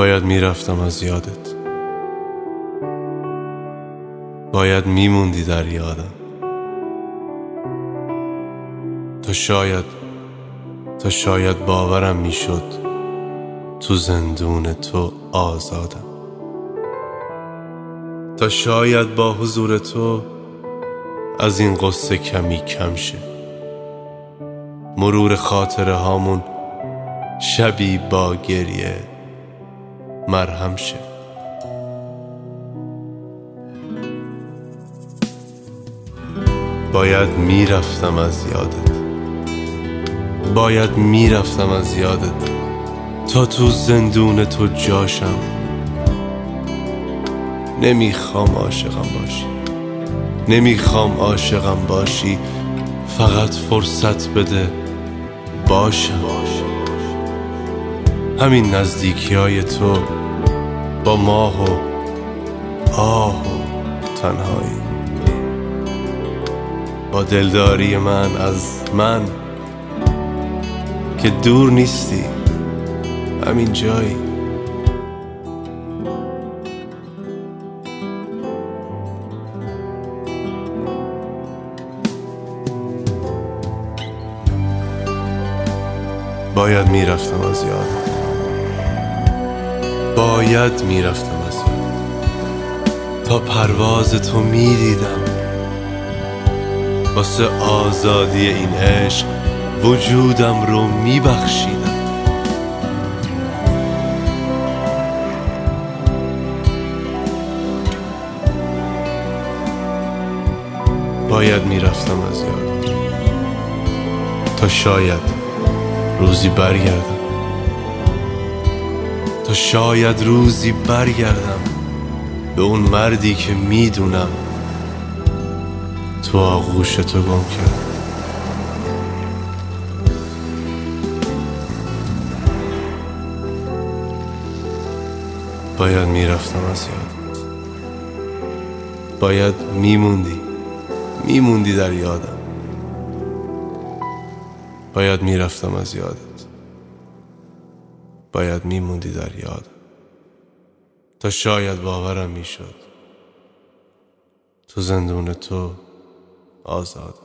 باید میرفتم از یادت، باید میموندی در یادم. تا شاید باورم میشد تو زندون تو آزادم. تا شاید با حضور تو از این قصه کمی کم شه، مرور خاطره هامون شبی با گریه مرهم شه. باید میرفتم از یادت، باید میرفتم از یادت تا تو زندون تو جاشم. نمیخوام عاشقم باشی، نمیخوام عاشقم باشی، فقط فرصت بده باشم. همین نزدیکی های تو با ماه و آه و تنهایی، با دلداری من از من که دور نیستی، همین جایی. باید میرفتم از یادت، باید میرفتم از یادت تا پرواز تو میدیدم، واسه آزادی این عشق وجودم رو میبخشیدم. باید میرفتم از یادت تا شاید روزی برگردم، تا شاید روزی برگردم به اون مردی که میدونم تو آغوش تو گم کردم. باید میرفتم از یادت، باید میموندی در یادم. باید میرفتم از یادت، باید میموندی در یادم تا شاید باورم میشد تو زندون تو آزاد.